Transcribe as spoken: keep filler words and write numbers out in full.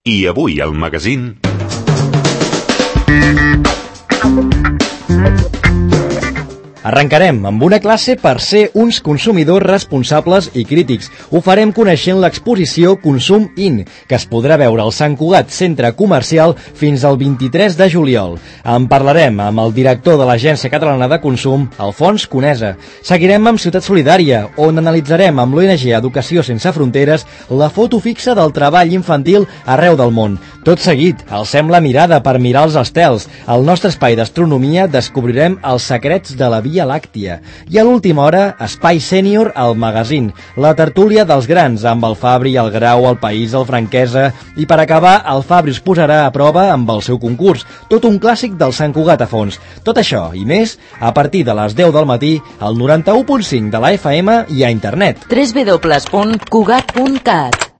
I avui al magazín... Arrencarem amb una classe per ser uns consumidors responsables i crítics. Ho farem coneixent l'exposició Consum In, que es podrà veure al Sant Cugat Centre Comercial fins al vint-i-tres de juliol. En parlarem amb el director de l'Agència Catalana de Consum, Alfons Conesa. Seguirem amb Ciutat Solidària, on analitzarem amb l'O N G Educació Sense Fronteres la foto fixa del treball infantil arreu del món. Tot seguit, alcem la mirada per mirar els estels. Al nostre espai d'astronomia descobrirem els secrets de la Via Làctia. I a l'última hora, Espai Sènior al magazín, la tertúlia dels grans, amb el Fabri, el Grau, el País, el Franquesa, i per acabar, el Fabri us posarà a prova amb el seu concurs, tot un clàssic del Sant Cugat a fons. Tot això i més, a partir de les deu del matí, al noranta-u punt cinc de la F M i a internet. w w w punt cugat punt cat